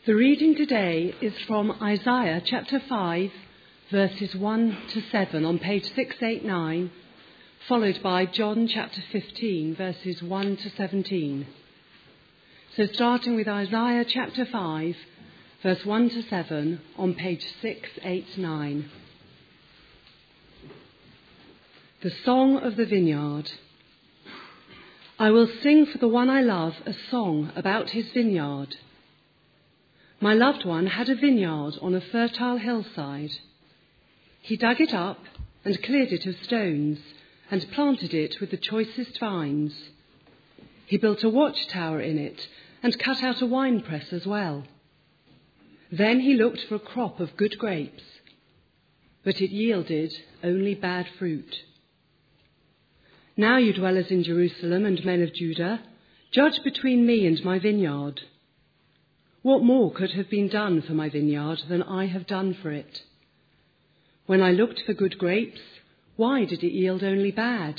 The reading today is from Isaiah chapter 5, verses 1 to 7 on page 689, followed by John chapter 15, verses 1 to 17. So starting with Isaiah chapter 5, verse 1 to 7 on page 689. The Song of the Vineyard. I will sing for the one I love a song about his vineyard. My loved one had a vineyard on a fertile hillside. He dug it up and cleared it of stones and planted it with the choicest vines. He built a watchtower in it and cut out a winepress as well. Then he looked for a crop of good grapes, but it yielded only bad fruit. Now you dwellers in Jerusalem and men of Judah, judge between me and my vineyard. What more could have been done for my vineyard than I have done for it? When I looked for good grapes, why did it yield only bad?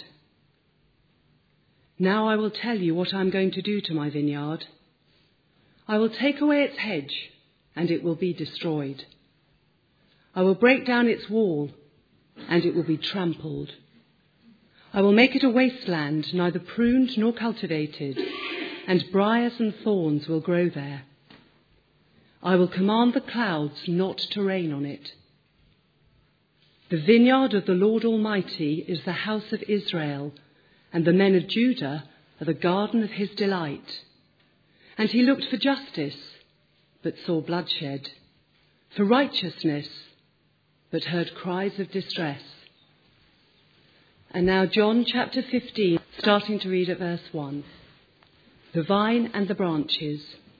Now I will tell you what I am going to do to my vineyard. I will take away its hedge, and it will be destroyed. I will break down its wall, and it will be trampled. I will make it a wasteland, neither pruned nor cultivated, and briars and thorns will grow there. I will command the clouds not to rain on it. The vineyard of the Lord Almighty is the house of Israel, and the men of Judah are the garden of his delight. And he looked for justice, but saw bloodshed, for righteousness, but heard cries of distress. And now John chapter 15, starting to read at verse 1. The vine and the branches.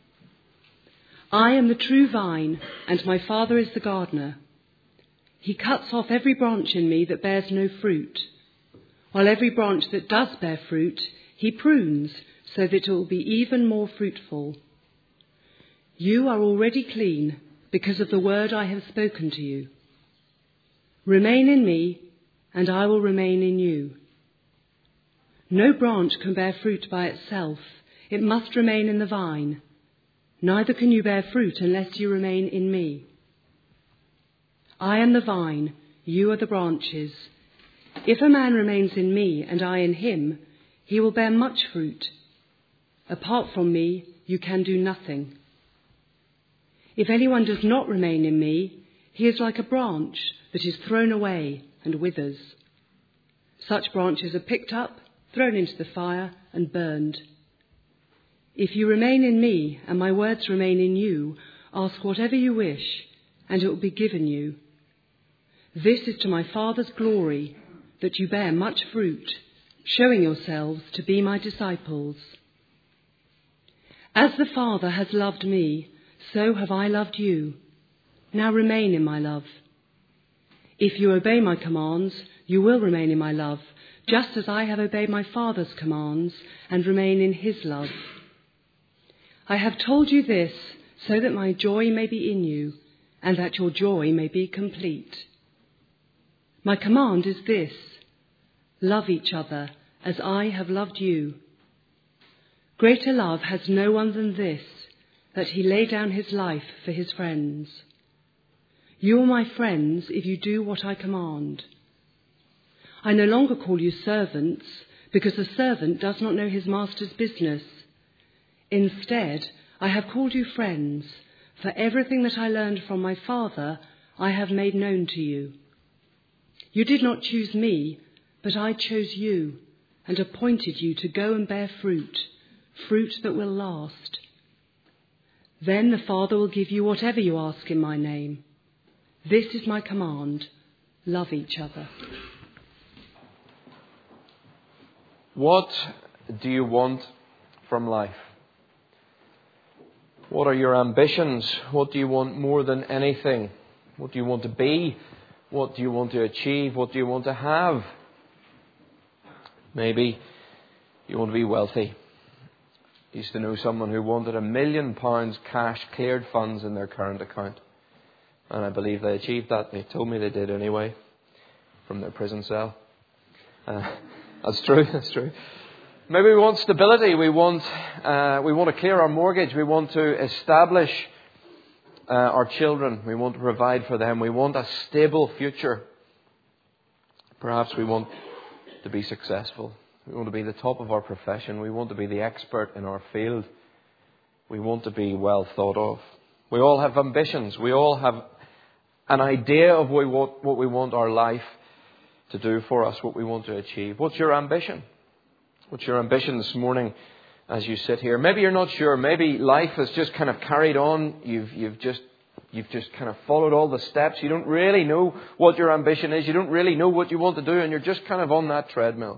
I am the true vine, and my Father is the gardener. He cuts off every branch in me that bears no fruit, while every branch that does bear fruit, he prunes so that it will be even more fruitful. You are already clean because of the word I have spoken to you. Remain in me, and I will remain in you. No branch can bear fruit by itself. It must remain in the vine. Neither can you bear fruit unless you remain in me. I am the vine, you are the branches. If a man remains in me and I in him, he will bear much fruit. Apart from me, you can do nothing. If anyone does not remain in me, he is like a branch that is thrown away and withers. Such branches are picked up, thrown into the fire, and burned. If you remain in me and my words remain in you, ask whatever you wish, and it will be given you. This is to my Father's glory, that you bear much fruit, showing yourselves to be my disciples. As the Father has loved me, so have I loved you. Now remain in my love. If you obey my commands, you will remain in my love, just as I have obeyed my Father's commands and remain in his love. I have told you this so that my joy may be in you and that your joy may be complete. My command is this: love each other as I have loved you. Greater love has no one than this, that he lay down his life for his friends. You are my friends if you do what I command. I no longer call you servants, because a servant does not know his master's business. Instead, I have called you friends, for everything that I learned from my Father I have made known to you. You did not choose me, but I chose you and appointed you to go and bear fruit, fruit that will last. Then the Father will give you whatever you ask in my name. This is my command: love each other. What do you want from life? What are your ambitions? What do you want more than anything? What do you want to be? What do you want to achieve? What do you want to have? Maybe you want to be wealthy. I used to know someone who wanted £1 million cash cleared funds in their current account. And I believe they achieved that. They told me they did anyway, from their prison cell. That's true. Maybe we want stability. We want to clear our mortgage. We want to establish our children. We want to provide for them. We want a stable future. Perhaps we want to be successful. We want to be the top of our profession. We want to be the expert in our field. We want to be well thought of. We all have ambitions. We all have an idea of what we want our life to do for us, what we want to achieve. What's your ambition? What's your ambition this morning as you sit here? Maybe you're not sure. Maybe life has just kind of carried on. You've just kind of followed all the steps. You don't really know what your ambition is. You don't really know what you want to do, and you're just kind of on that treadmill.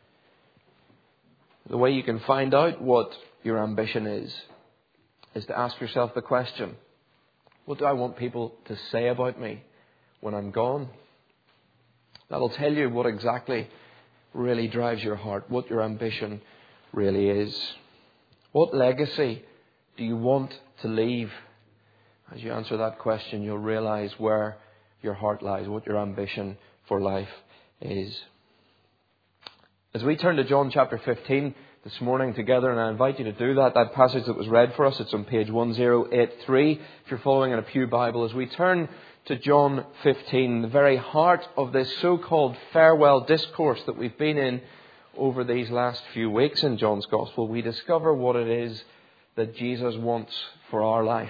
The way you can find out what your ambition is to ask yourself the question, what do I want people to say about me when I'm gone? That'll tell you what exactly really drives your heart, what your ambition really is. What legacy do you want to leave? As you answer that question, you'll realize where your heart lies, what your ambition for life is. As we turn to John chapter 15 this morning together, and I invite you to do that passage that was read for us, it's on page 1083, if you're following in a pew Bible. As we turn to John 15, the very heart of this so-called farewell discourse that we've been in over these last few weeks in John's Gospel, we discover what it is that Jesus wants for our life.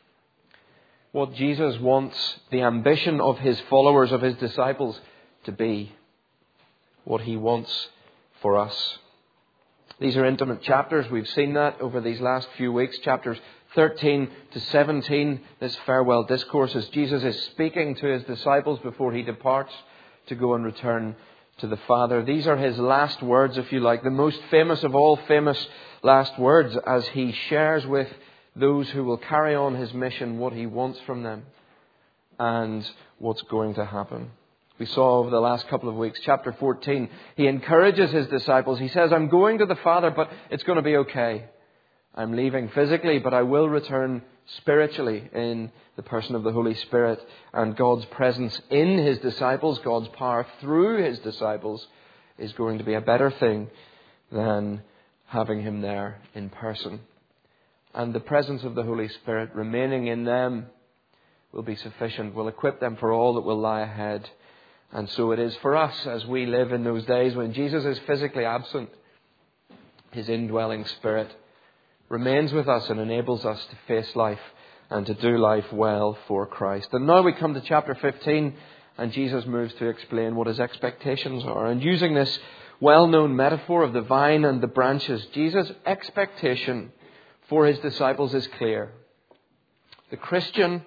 What Jesus wants the ambition of his followers, of his disciples, to be. What he wants for us. These are intimate chapters. We've seen that over these last few weeks. Chapters 13 to 17, this farewell discourse, as Jesus is speaking to his disciples before he departs to go and return to the Father. These are his last words, if you like, the most famous of all famous last words, as he shares with those who will carry on his mission what he wants from them and what's going to happen. We saw over the last couple of weeks, chapter 14, he encourages his disciples. He says, I'm going to the Father, but it's going to be okay. I'm leaving physically, but I will return spiritually in the person of the Holy Spirit. And God's presence in his disciples, God's power through his disciples, is going to be a better thing than having him there in person. And the presence of the Holy Spirit remaining in them will be sufficient, will equip them for all that will lie ahead. And so it is for us as we live in those days when Jesus is physically absent. His indwelling Spirit remains with us and enables us to face life and to do life well for Christ. And now we come to chapter 15, and Jesus moves to explain what his expectations are. And using this well-known metaphor of the vine and the branches, Jesus' expectation for his disciples is clear. The Christian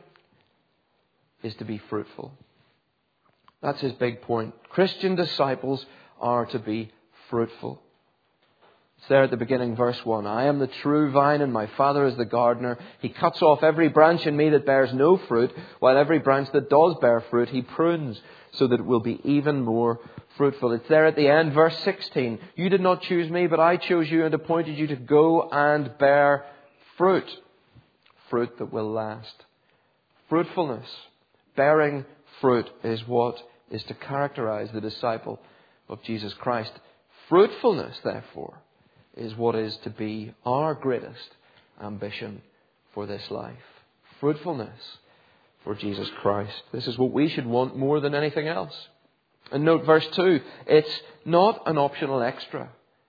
is to be fruitful. That's his big point. Christian disciples are to be fruitful. It's there at the beginning, verse 1. I am the true vine and my Father is the gardener. He cuts off every branch in me that bears no fruit, while every branch that does bear fruit he prunes so that it will be even more fruitful. It's there at the end, verse 16. You did not choose me, but I chose you and appointed you to go and bear fruit. Fruit that will last. Fruitfulness, bearing fruit is what is to characterize the disciple of Jesus Christ. Fruitfulness, therefore, is what is to be our greatest ambition for this life. Fruitfulness for Jesus Christ. This is what we should want more than anything else. And note verse 2, it's not an optional extra.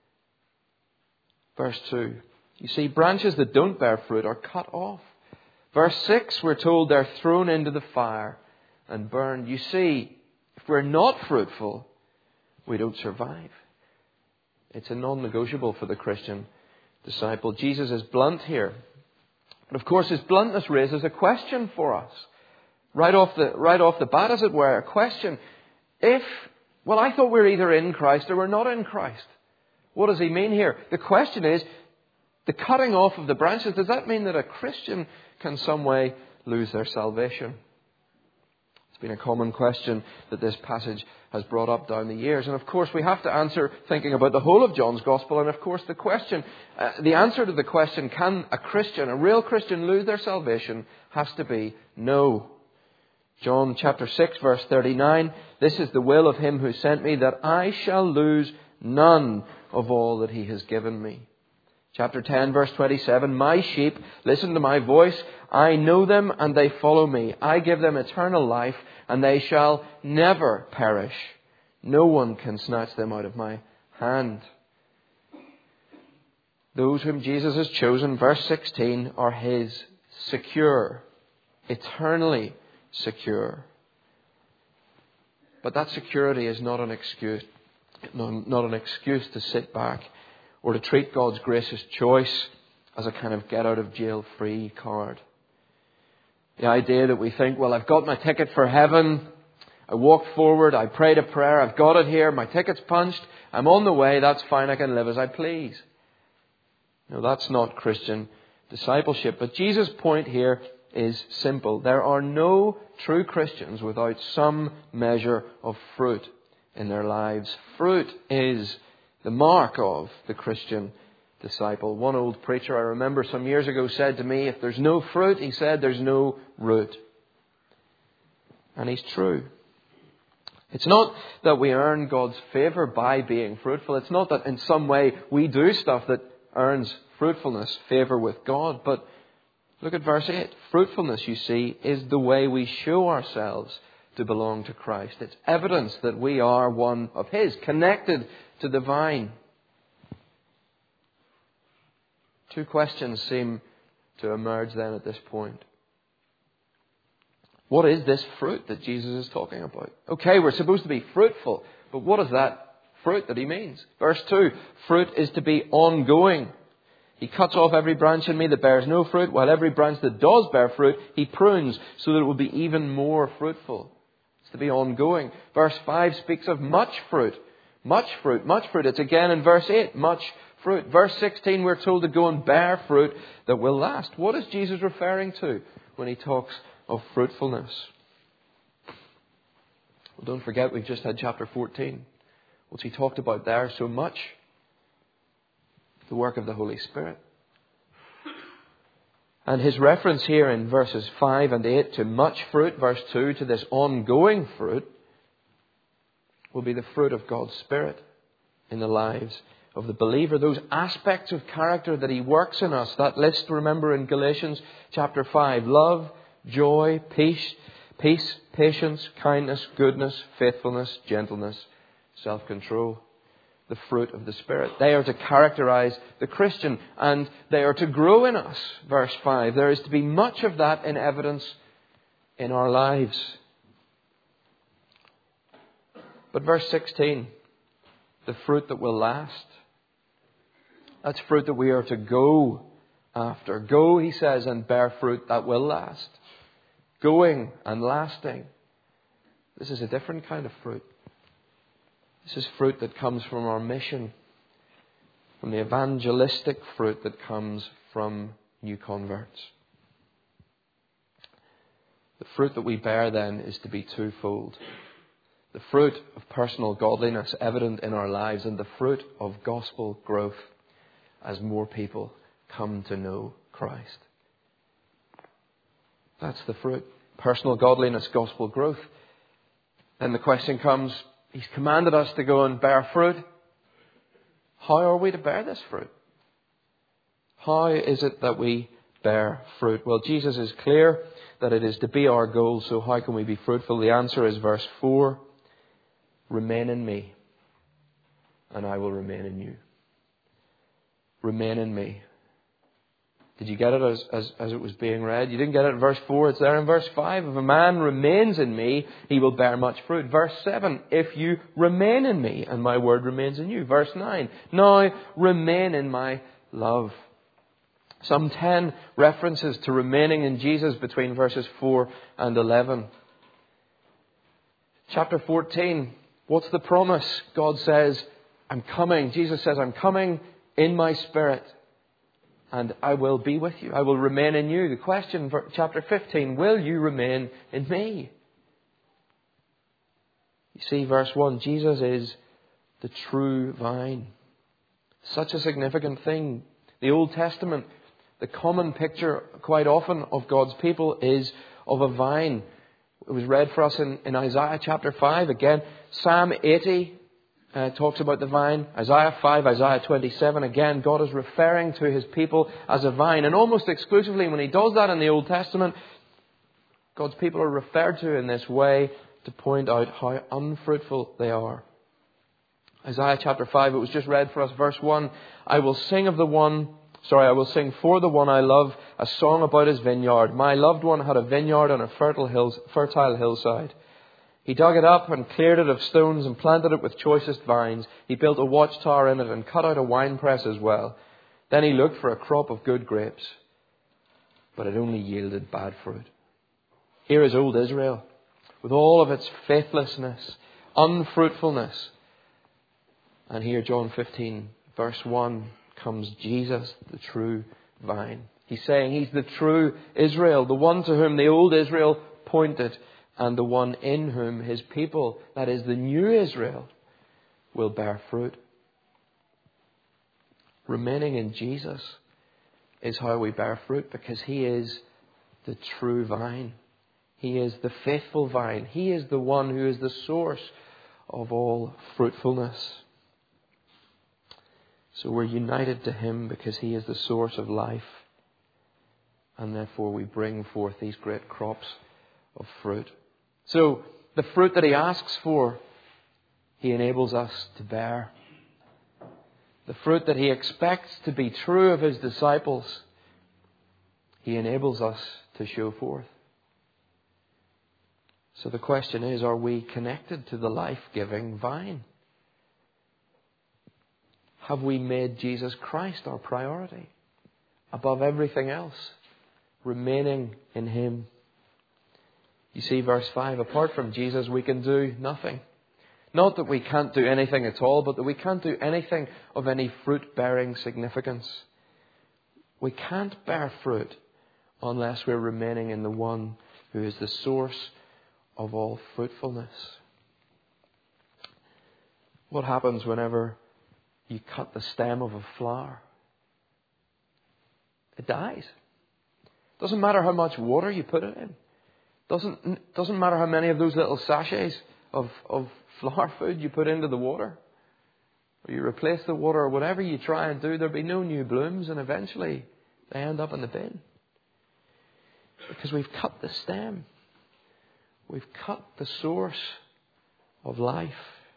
Verse 2, you see, branches that don't bear fruit are cut off. Verse 6, we're told they're thrown into the fire and burned. You see, if we're not fruitful, we don't survive. It's a non-negotiable for the Christian disciple. Jesus is blunt here. But of course his bluntness raises a question for us. Right off the bat, as it were, a question. I thought we're either in Christ or we're not in Christ. What does he mean here? The question is, the cutting off of the branches, does that mean that a Christian can some way lose their salvation? It's been a common question that this passage has brought up down the years. And of course we have to answer thinking about the whole of John's Gospel. And of course the answer to the question, can a Christian, a real Christian, lose their salvation, has to be no. John chapter 6 verse 39, this is the will of him who sent me, that I shall lose none of all that he has given me. Chapter 10, verse 27, my sheep listen to my voice. I know them and they follow me. I give them eternal life and they shall never perish. No one can snatch them out of my hand. Those whom Jesus has chosen, verse 16, are His, secure, eternally secure. But that security is not an excuse, not an excuse to sit back or to treat God's gracious choice as a kind of get-out-of-jail-free card. The idea that we think, well, I've got my ticket for heaven, I walked forward, I prayed a prayer, I've got it here, my ticket's punched, I'm on the way, that's fine, I can live as I please. No, that's not Christian discipleship. But Jesus' point here is simple. There are no true Christians without some measure of fruit in their lives. Fruit is the mark of the Christian disciple. One old preacher I remember some years ago said to me, if there's no fruit, he said, there's no root. And he's true. It's not that we earn God's favour by being fruitful. It's not that in some way we do stuff that earns fruitfulness, favour with God. But look at verse 8. Fruitfulness, you see, is the way we show ourselves to belong to Christ. It's evidence that we are one of His, connected to the vine. Two questions seem to emerge then at this point. What is this fruit that Jesus is talking about? Okay, we're supposed to be fruitful, but what is that fruit that He means? Verse 2, fruit is to be ongoing. He cuts off every branch in me that bears no fruit, while every branch that does bear fruit, He prunes so that it will be even more fruitful. It's to be ongoing. Verse 5 speaks of much fruit. Much fruit, much fruit. It's again in verse 8, much fruit. Verse 16, we're told to go and bear fruit that will last. What is Jesus referring to when He talks of fruitfulness? Well, don't forget, we've just had chapter 14. What's He talked about there so much? The work of the Holy Spirit. And His reference here in verses 5 and 8 to much fruit, verse 2, to this ongoing fruit, will be the fruit of God's Spirit in the lives of the believer. Those aspects of character that He works in us. That list, remember, in Galatians chapter 5. Love, joy, peace, patience, kindness, goodness, faithfulness, gentleness, self-control. The fruit of the Spirit. They are to characterize the Christian and they are to grow in us. Verse 5. There is to be much of that in evidence in our lives. But verse 16. The fruit that will last. That's fruit that we are to go after. Go, He says, and bear fruit that will last. Going and lasting. This is a different kind of fruit. This is fruit that comes from our mission, from the evangelistic fruit that comes from new converts. The fruit that we bear then is to be twofold. The fruit of personal godliness evident in our lives and the fruit of gospel growth as more people come to know Christ. That's the fruit. Personal godliness, gospel growth. Then the question comes, He's commanded us to go and bear fruit. How are we to bear this fruit? How is it that we bear fruit? Well, Jesus is clear that it is to be our goal. So how can we be fruitful? The answer is verse 4. Remain in me, and I will remain in you. Remain in me. Did you get it as it was being read? You didn't get it in verse 4. It's there in verse 5. If a man remains in me, he will bear much fruit. Verse 7. If you remain in me, and my word remains in you. Verse 9. Now remain in my love. Some 10 references to remaining in Jesus between verses 4 and 11. Chapter 14. What's the promise? God says, I'm coming. Jesus says, I'm coming in my Spirit. And I will be with you. I will remain in you. The question for chapter 15, will you remain in me? You see, verse 1, Jesus is the true vine. Such a significant thing. The Old Testament, the common picture quite often of God's people is of a vine. It was read for us in Isaiah chapter 5. Again, Psalm 80 talks about the vine. Isaiah 5, Isaiah 27. Again, God is referring to his people as a vine. And almost exclusively when he does that in the Old Testament, God's people are referred to in this way to point out how unfruitful they are. Isaiah chapter 5, it was just read for us, verse 1. I will sing for the one I love, a song about his vineyard. My loved one had a vineyard on a fertile hillside. He dug it up and cleared it of stones and planted it with choicest vines. He built a watchtower in it and cut out a winepress as well. Then he looked for a crop of good grapes, but it only yielded bad fruit. Here is old Israel, with all of its faithlessness, unfruitfulness. And here, John 15, verse 1, comes Jesus, the true vine. He's saying he's the true Israel, the one to whom the old Israel pointed, and the one in whom his people, that is the new Israel, will bear fruit. Remaining in Jesus is how we bear fruit, because he is the true vine. He is the faithful vine. He is the one who is the source of all fruitfulness. So we're united to him because he is the source of life. And therefore we bring forth these great crops of fruit. So the fruit that he asks for, he enables us to bear. The fruit that he expects to be true of his disciples, he enables us to show forth. So the question is, are we connected to the life-giving vine? Have we made Jesus Christ our priority above everything else, remaining in him? You see, verse 5, apart from Jesus, we can do nothing. Not that we can't do anything at all, but that we can't do anything of any fruit-bearing significance. We can't bear fruit unless we're remaining in the one who is the source of all fruitfulness. What happens whenever you cut the stem of a flower? It dies. Doesn't matter how much water you put it in. Doesn't matter how many of those little sachets of flower food you put into the water, or you replace the water, or whatever you try and do, there'll be no new blooms, and eventually they end up in the bin. Because we've cut the stem. We've cut the source of life.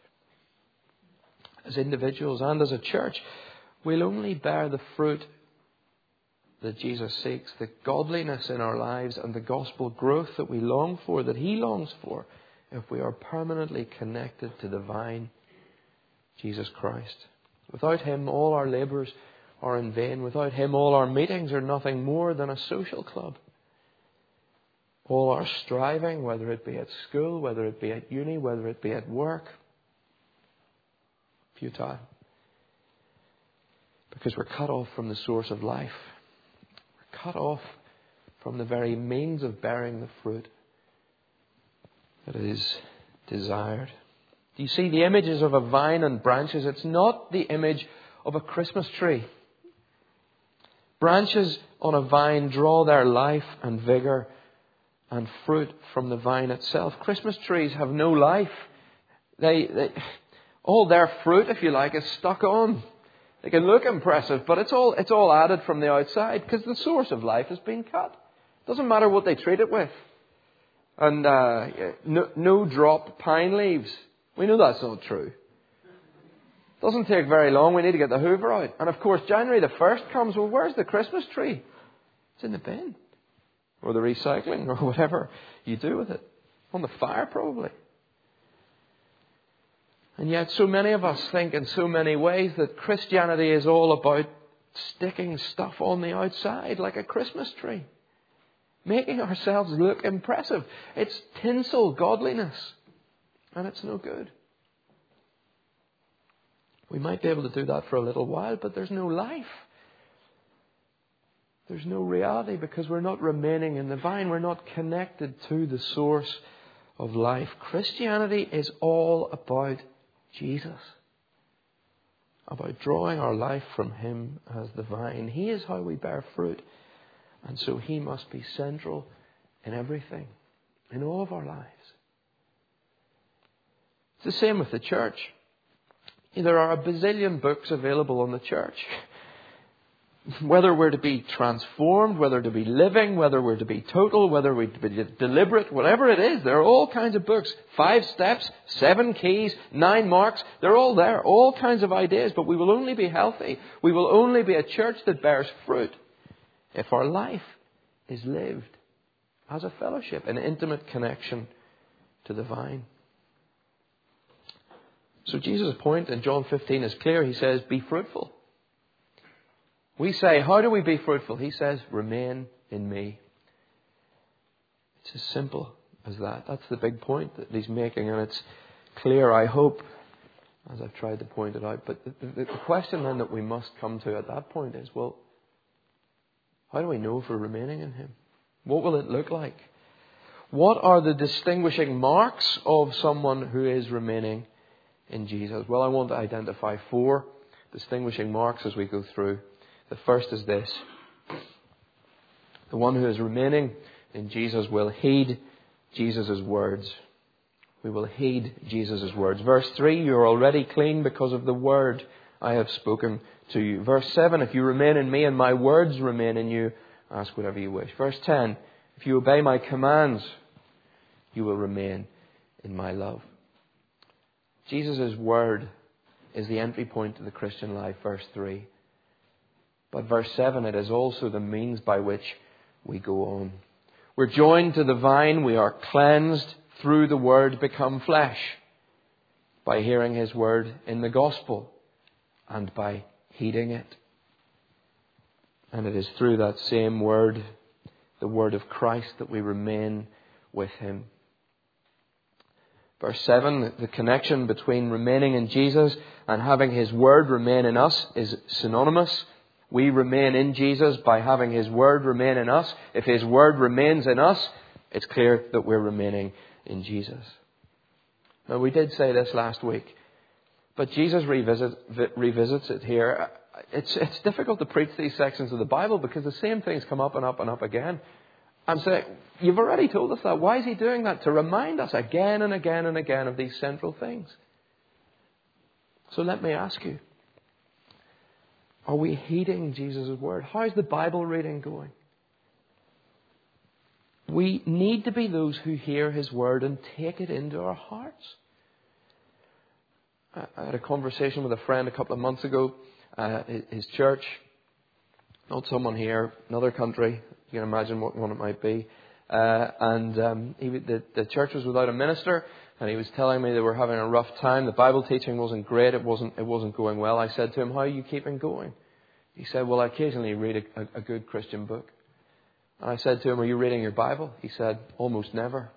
As individuals and as a church, we'll only bear the fruit that Jesus seeks, the godliness in our lives and the gospel growth that we long for, that he longs for, if we are permanently connected to the vine, Jesus Christ. Without him, all our labours are in vain. Without him, all our meetings are nothing more than a social club. All our striving, whether it be at school, whether it be at uni, whether it be at work, futile. Because we're cut off from the source of life. We're cut off from the very means of bearing the fruit that is desired. Do you see the images of a vine and branches? It's not the image of a Christmas tree. Branches on a vine draw their life and vigour and fruit from the vine itself. Christmas trees have no life. They all their fruit, if you like, is stuck on. They can look impressive, but it's all added from the outside because the source of life has been cut. Doesn't matter what they treat it with. And no drop pine leaves. We know that's not true. Doesn't take very long. We need to get the Hoover out. And of course, January the 1st comes. Well, where's the Christmas tree? It's in the bin. Or the recycling, or whatever you do with it. On the fire, probably. And yet so many of us think in so many ways that Christianity is all about sticking stuff on the outside like a Christmas tree. Making ourselves look impressive. It's tinsel godliness. And it's no good. We might be able to do that for a little while, but there's no life. There's no reality because we're not remaining in the vine. We're not connected to the source of life. Christianity is all about Jesus. About drawing our life from him as the vine. He is how we bear fruit. And so he must be central in everything. In all of our lives. It's the same with the church. There are a bazillion books available on the church. Whether we're to be transformed, whether to be living, whether we're to be total, whether we're to be deliberate, whatever it is, there are all kinds of books. 5 steps, 7 keys, 9 marks. They're all there. All kinds of ideas. But we will only be healthy. We will only be a church that bears fruit if our life is lived as a fellowship, an intimate connection to the vine. So Jesus' point in John 15 is clear. He says, be fruitful. We say, how do we be fruitful? He says, remain in me. It's as simple as that. That's the big point that he's making. And it's clear, I hope, as I've tried to point it out. But the question then that we must come to at that point is, well, how do we know if we're remaining in him? What will it look like? What are the distinguishing marks of someone who is remaining in Jesus? Well, I want to identify 4 distinguishing marks as we go through. The first is this. The one who is remaining in Jesus will heed Jesus' words. We will heed Jesus' words. Verse 3, you are already clean because of the word I have spoken to you. Verse 7, if you remain in me and my words remain in you, ask whatever you wish. Verse 10, if you obey my commands, you will remain in my love. Jesus' word is the entry point to the Christian life, verse 3. But verse 7, it is also the means by which we go on. We're joined to the vine. We are cleansed through the word become flesh by hearing his word in the gospel and by heeding it. And it is through that same word, the word of Christ, that we remain with him. Verse 7, the connection between remaining in Jesus and having his word remain in us is synonymous. We remain in Jesus by having his word remain in us. If his word remains in us, it's clear that we're remaining in Jesus. Now, we did say this last week, but Jesus revisits it here. It's difficult to preach these sections of the Bible because the same things come up and up and up again. I'm saying, you've already told us that. Why is he doing that? To remind us again and again and again of these central things. So let me ask you, are we heeding Jesus' word? How's the Bible reading going? We need to be those who hear his word and take it into our hearts. I had a conversation with a friend a couple of months ago. His church, not someone here, another country. You can imagine what one it might be. The church was without a minister, and he was telling me they were having a rough time. The Bible teaching wasn't great. It wasn't going well. I said to him, how are you keeping going? He said, well, I occasionally read a good Christian book. And I said to him, are you reading your Bible? He said, almost never.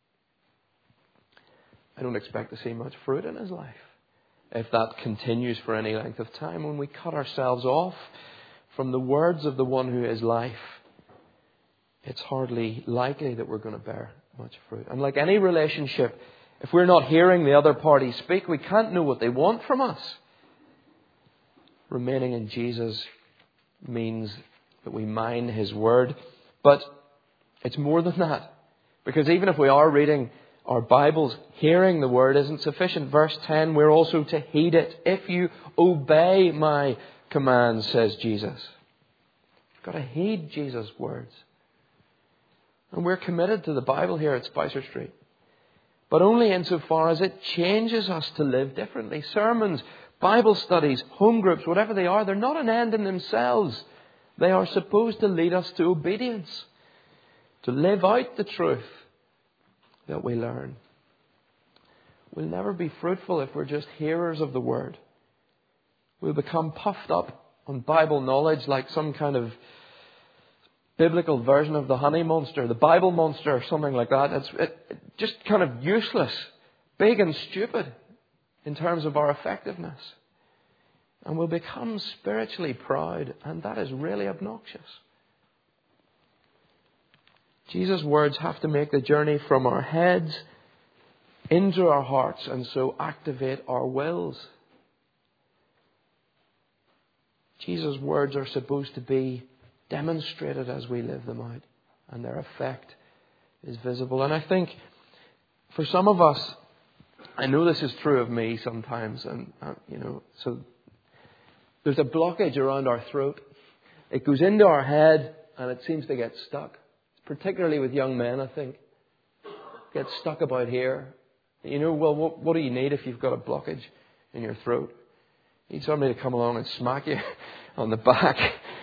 I don't expect to see much fruit in his life if that continues for any length of time. When we cut ourselves off from the words of the one who is life, it's hardly likely that we're going to bear much fruit. And like any relationship, if we're not hearing the other party speak, we can't know what they want from us. Remaining in Jesus means that we mine his word. But it's more than that. Because even if we are reading our Bibles, hearing the word isn't sufficient. Verse 10, we're also to heed it. If you obey my commands, says Jesus. You've got to heed Jesus' words. And we're committed to the Bible here at Spicer Street. But only insofar as it changes us to live differently. Sermons, Bible studies, home groups, whatever they are, they're not an end in themselves. They are supposed to lead us to obedience. To live out the truth that we learn. We'll never be fruitful if we're just hearers of the word. We'll become puffed up on Bible knowledge like some kind of biblical version of the honey monster, the Bible monster or something like that. It's just kind of useless, big and stupid in terms of our effectiveness. And we'll become spiritually proud, and that is really obnoxious. Jesus' words have to make the journey from our heads into our hearts and so activate our wills. Jesus' words are supposed to be demonstrated as we live them out, and their effect is visible. And I think for some of us, I know this is true of me sometimes, and so there's a blockage around our throat. It goes into our head and it seems to get stuck, particularly with young men, I think. Get stuck about here. Well, what do you need if you've got a blockage in your throat? You need somebody to come along and smack you on the back.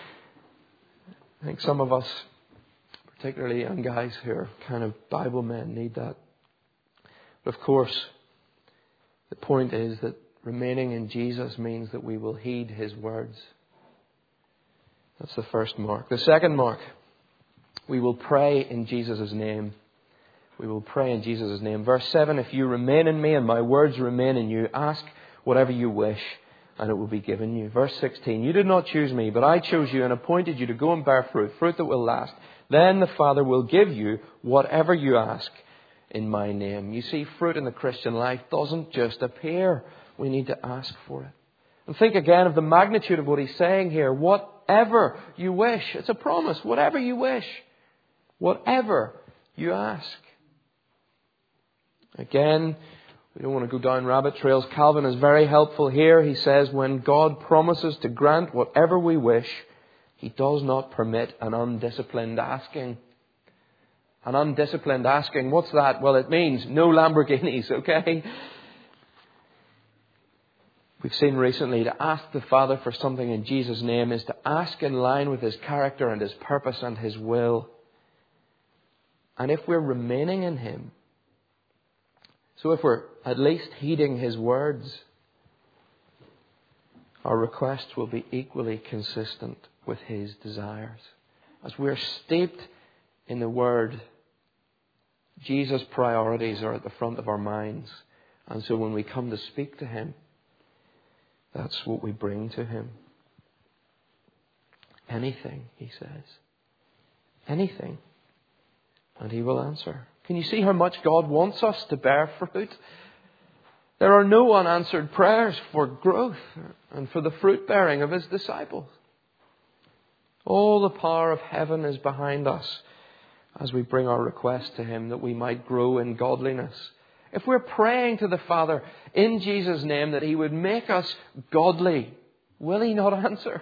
I think some of us, particularly young guys who are kind of Bible men, need that. But of course, the point is that remaining in Jesus means that we will heed His words. That's the first mark. The second mark, we will pray in Jesus' name. We will pray in Jesus' name. Verse 7, if you remain in me and my words remain in you, ask whatever you wish and it will be given you. Verse 16, you did not choose me, but I chose you and appointed you to go and bear fruit, fruit that will last. Then the Father will give you whatever you ask in my name. You see, fruit in the Christian life doesn't just appear. We need to ask for it. And think again of the magnitude of what he's saying here. Whatever you wish. It's a promise. Whatever you wish. Whatever you ask. Again, we don't want to go down rabbit trails. Calvin is very helpful here. He says, when God promises to grant whatever we wish, He does not permit an undisciplined asking. An undisciplined asking, what's that? Well, it means no Lamborghinis, okay? We've seen recently to ask the Father for something in Jesus' name is to ask in line with His character and His purpose and His will. And if we're remaining in Him, so if we're at least heeding His words, our requests will be equally consistent with His desires. As we're steeped in the Word, Jesus' priorities are at the front of our minds. And so when we come to speak to Him, that's what we bring to Him. Anything, He says. Anything. And He will answer. Can you see how much God wants us to bear fruit? There are no unanswered prayers for growth and for the fruit bearing of His disciples. All the power of heaven is behind us as we bring our request to Him that we might grow in godliness. If we're praying to the Father in Jesus' name that He would make us godly, will He not answer?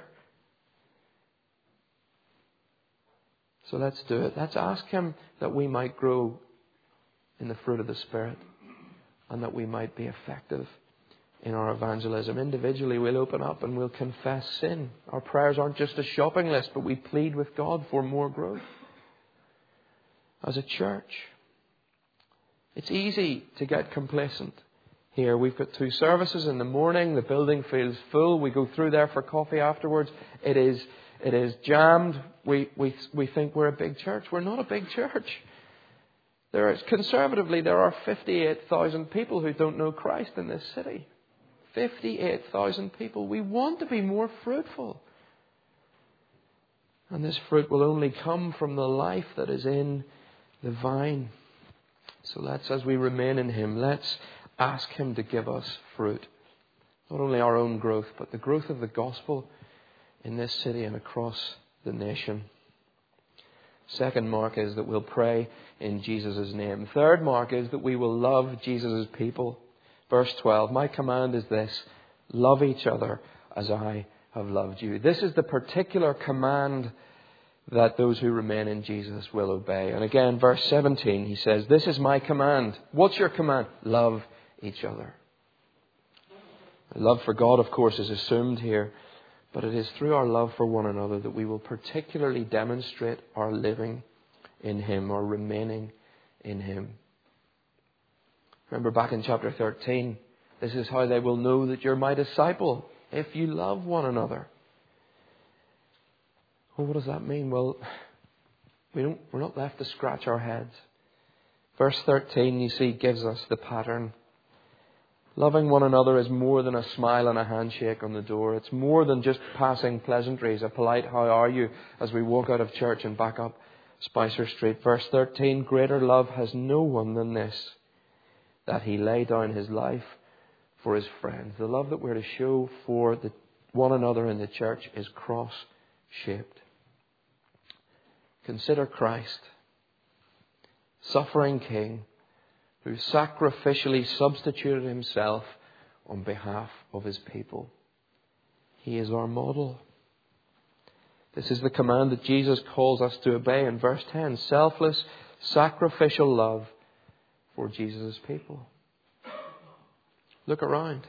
So let's do it. Let's ask Him that we might grow in the fruit of the Spirit and that we might be effective in our evangelism. Individually, we'll open up and we'll confess sin. Our prayers aren't just a shopping list, but we plead with God for more growth. As a church, it's easy to get complacent here. We've got 2 services in the morning. The building feels full. We go through there for coffee afterwards. It is jammed. We think we're a big church. We're not a big church. Conservatively, there are 58,000 people who don't know Christ in this city. 58,000 people. We want to be more fruitful. And this fruit will only come from the life that is in the vine. So let's, as we remain in Him, let's ask Him to give us fruit. Not only our own growth, but the growth of the gospel in this city and across the nation. Second mark is that we'll pray in Jesus' name. Third mark is that we will love Jesus' people. Verse 12, my command is this, love each other as I have loved you. This is the particular command that those who remain in Jesus will obey. And again, verse 17, he says, this is my command. What's your command? Love each other. Love for God, of course, is assumed here. But it is through our love for one another that we will particularly demonstrate our living in Him, or remaining in Him. Remember back in chapter 13, this is how they will know that you're my disciple, if you love one another. Well, what does that mean? Well, we're not left to scratch our heads. Verse 13, you see, gives us the pattern. Loving one another is more than a smile and a handshake on the door. It's more than just passing pleasantries, a polite how are you as we walk out of church and back up Spicer Street. Verse 13, greater love has no one than this, that He lay down His life for His friends. The love that we're to show for one another in the church is cross-shaped. Consider Christ, suffering King, who sacrificially substituted himself on behalf of his people. He is our model. This is the command that Jesus calls us to obey in verse 10. Selfless, sacrificial love for Jesus' people. Look around.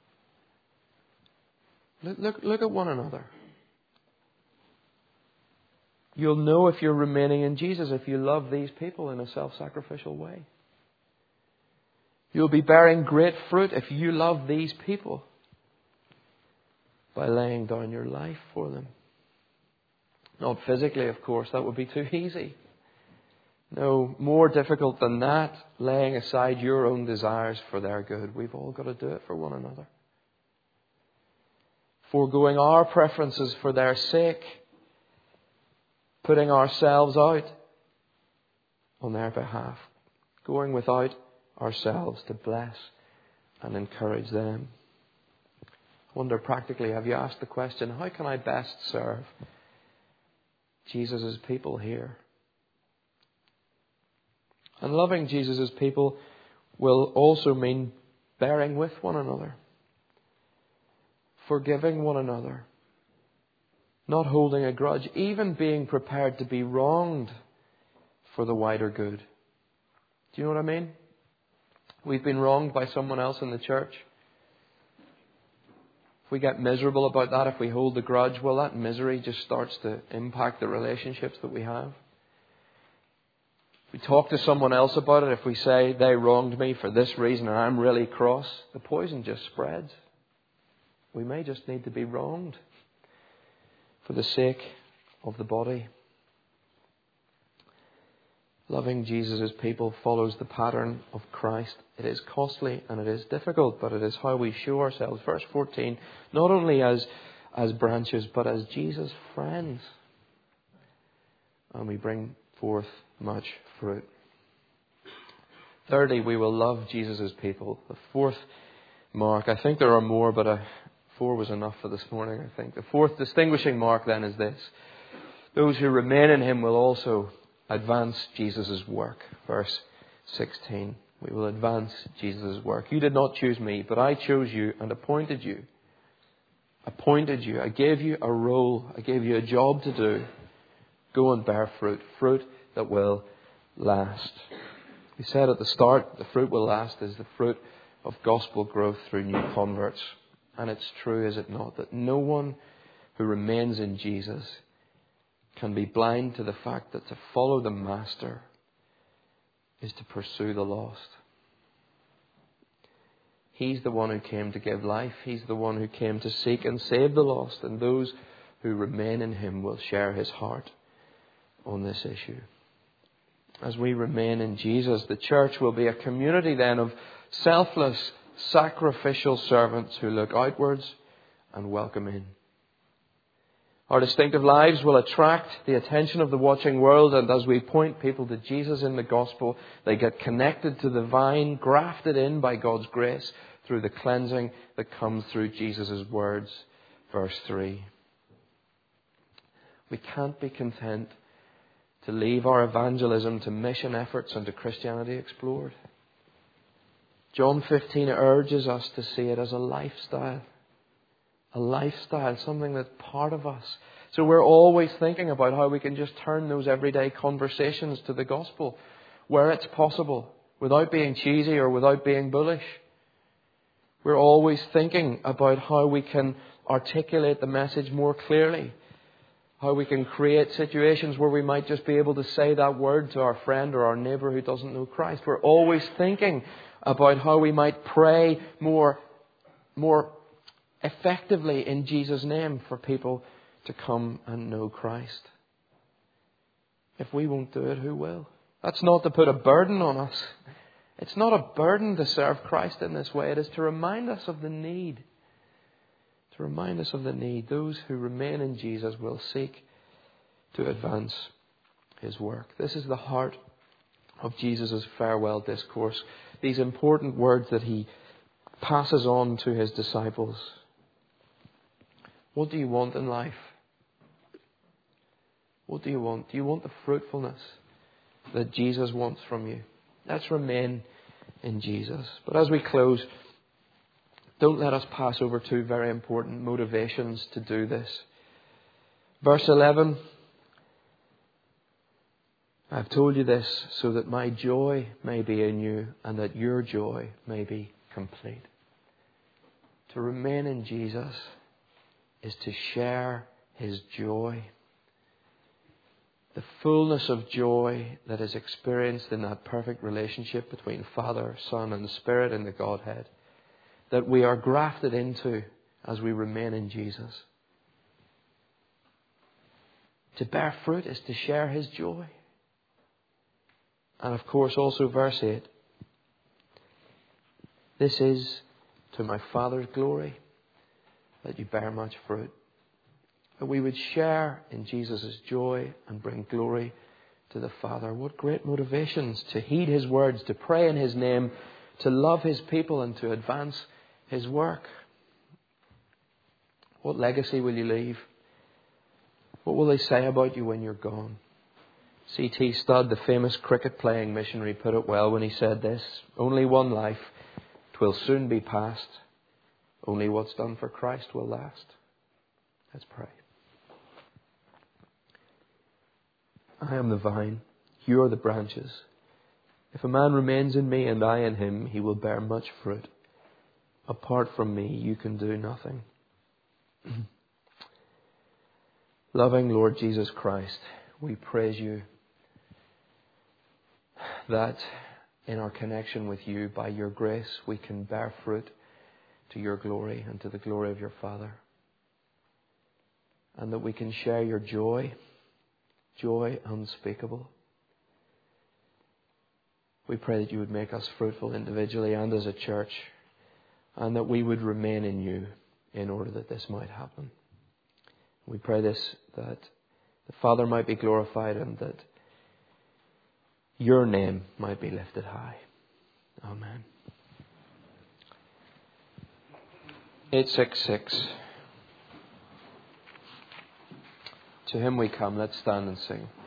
Look at one another. You'll know if you're remaining in Jesus if you love these people in a self-sacrificial way. You'll be bearing great fruit if you love these people by laying down your life for them. Not physically, of course, that would be too easy. No, more difficult than that, laying aside your own desires for their good. We've all got to do it for one another. Foregoing our preferences for their sake, putting ourselves out on their behalf, going without ourselves to bless and encourage them. I wonder practically, have you asked the question, how can I best serve Jesus' people here? And loving Jesus' people will also mean bearing with one another, forgiving one another, not holding a grudge, even being prepared to be wronged for the wider good. Do you know what I mean? We've been wronged by someone else in the church. If we get miserable about that, if we hold the grudge, well, that misery just starts to impact the relationships that we have. If we talk to someone else about it, if we say they wronged me for this reason and I'm really cross, the poison just spreads. We may just need to be wronged for the sake of the body. Loving Jesus' people follows the pattern of Christ. It is costly and it is difficult, but it is how we show ourselves. Verse 14, not only as branches, but as Jesus' friends. And we bring forth much fruit. Thirdly, we will love Jesus' people. The fourth mark, I think there are more, but 4 was enough for this morning, I think. The fourth distinguishing mark then is this. Those who remain in him will also advance Jesus' work. Verse 16. We will advance Jesus' work. You did not choose me, but I chose you and appointed you. Appointed you. I gave you a role. I gave you a job to do. Go and bear fruit. Fruit that will last. We said at the start, the fruit will last is the fruit of gospel growth through new converts. And it's true, is it not, that no one who remains in Jesus can be blind to the fact that to follow the Master is to pursue the lost. He's the one who came to give life. He's the one who came to seek and save the lost. And those who remain in him will share his heart on this issue. As we remain in Jesus, the church will be a community then of selfless, sacrificial servants who look outwards and welcome in. Our distinctive lives will attract the attention of the watching world, and as we point people to Jesus in the gospel, they get connected to the vine, grafted in by God's grace through the cleansing that comes through Jesus' words. Verse 3. We can't be content to leave our evangelism to mission efforts and to Christianity explored. John 15 urges us to see it as a lifestyle. A lifestyle, something that's part of us. So we're always thinking about how we can just turn those everyday conversations to the gospel where it's possible, without being cheesy or without being bullish. We're always thinking about how we can articulate the message more clearly. How we can create situations where we might just be able to say that word to our friend or our neighbour who doesn't know Christ. We're always thinking about how we might pray more effectively in Jesus' name for people to come and know Christ. If we won't do it, who will? That's not to put a burden on us. It's not a burden to serve Christ in this way. It is to remind us of the need. To remind us of the need. Those who remain in Jesus will seek to advance his work. This is the heart of Jesus' farewell discourse. These important words that he passes on to his disciples. What do you want in life? What do you want? Do you want the fruitfulness that Jesus wants from you? Let's remain in Jesus. But as we close, don't let us pass over two very important motivations to do this. Verse 11, I've told you this so that my joy may be in you and that your joy may be complete. To remain in Jesus is to share His joy. The fullness of joy that is experienced in that perfect relationship between Father, Son and the Spirit in the Godhead, that we are grafted into as we remain in Jesus. To bear fruit is to share His joy. And of course also verse 8. This is to my Father's glory that you bear much fruit. That we would share in Jesus' joy and bring glory to the Father. What great motivations to heed His words, to pray in His name, to love His people and to advance His work. What legacy will you leave? What will they say about you when you're gone? C.T. Studd, the famous cricket-playing missionary, put it well when he said this: only one life, 'twill soon be past. Only what's done for Christ will last. Let's pray. I am the vine, you are the branches. If a man remains in me and I in him, he will bear much fruit. Apart from me, you can do nothing. Loving Lord Jesus Christ, we praise you that in our connection with you, by your grace, we can bear fruit to your glory and to the glory of your Father. And that we can share your joy, joy unspeakable. We pray that you would make us fruitful individually and as a church, and that we would remain in you in order that this might happen. We pray this, that the Father might be glorified and that your name might be lifted high. Amen. 866. To him we come. Let's stand and sing.